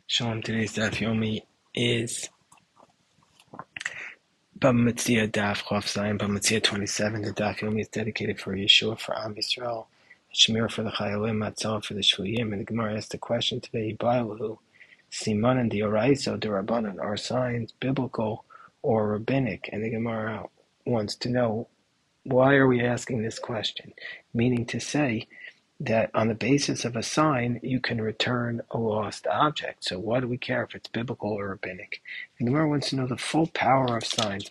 Shalom, today's Daf Yomi is Bava Metzia Daf Chof Zayin, Bava Metzia 27. The Daf Yomi is dedicated for Yeshua, for Am Yisrael, Shemir for the Chayalim, Matzah for the Shvuyim. And the Gemara asked the question today, Bailahu, Siman and the Oraiso, the Rabbanan, are signs biblical or rabbinic? And the Gemara wants to know, why are we asking this question? Meaning to say, that on the basis of a sign, you can return a lost object. So why do we care if it's biblical or rabbinic? The Gemara wants to know the full power of signs.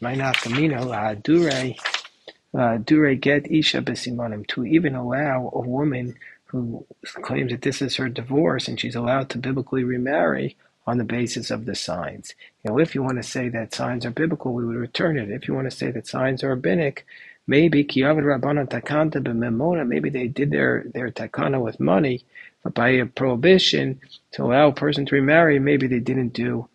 Dure get isha besimanim, to even allow a woman who claims that this is her divorce and she's allowed to biblically remarry on the basis of the signs. If you want to say that signs are biblical, we would return it. If you want to say that signs are rabbinic, maybe Kiavad Rabbana Takanta b'memona, maybe they did their takana with money, but by a prohibition to allow a person to remarry, maybe they didn't do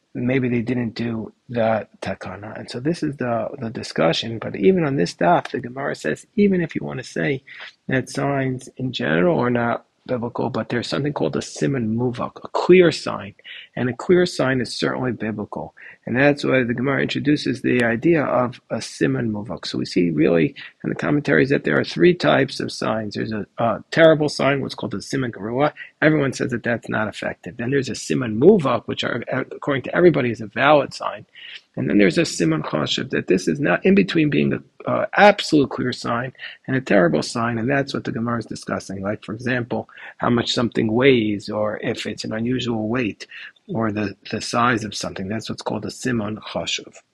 the takana. And so this is the discussion. But even on this daf, the Gemara says, even if you want to say that signs in general are not biblical, but there's something called a siman muvak, a clear sign. And a clear sign is certainly biblical. And that's why the Gemara introduces the idea of a siman muvak. So we see really in the commentaries that there are three types of signs. There's a terrible sign, what's called a siman garua. Everyone says that that's not effective. Then there's a siman muvak, which are, according to everybody, is a valid sign. And then there's a siman chashiv, that this is not in between being an absolute clear sign and a terrible sign, and that's what the Gemara is discussing. Like, for example, how much something weighs, or if it's an unusual weight, or the size of something. That's what's called a siman chashiv.